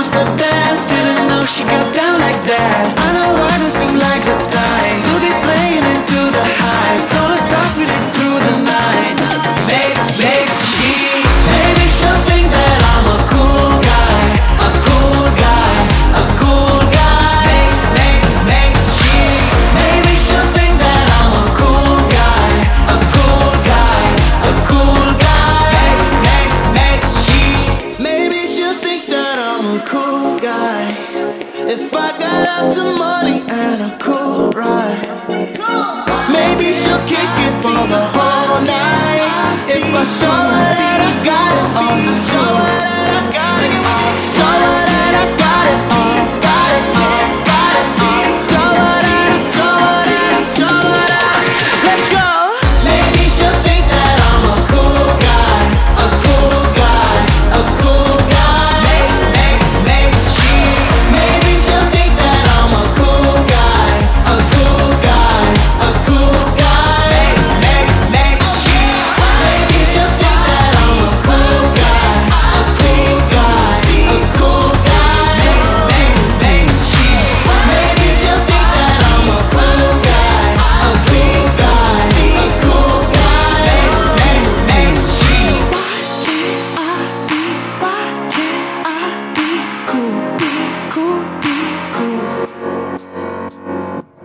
used to dance, didn't know she got down like that. I know I don't seem like the type to be playing into the hype. Gonna stop with it through the night. Maybe she'll think that I'm a cool guy, a cool guy, a cool guy. Maybe she'll think that I'm a cool guy, a cool guy, a cool guy. Maybe she'll think that I'm a cool guy if I got lots of money and a cool ride. Maybe she'll kick it for the whole night if I show her that I got it all. Show her that I got it all. Show her that I got it all. Got it all. Got it all. Show her that. Show her that. Show her that. Let's go. Maybe she'll think that I'm a cool guy, a cool guy, a cool guy. Maybe she'll think that I'm a cool guy, a cool guy, a cool guy. Maybe she'll think that I'm a cool guy, a cool guy, a cool guy. Maybe she'll think that I'm a cool guy, a cool guy, a cool guy. Why can't I be cool, be cool, be cool?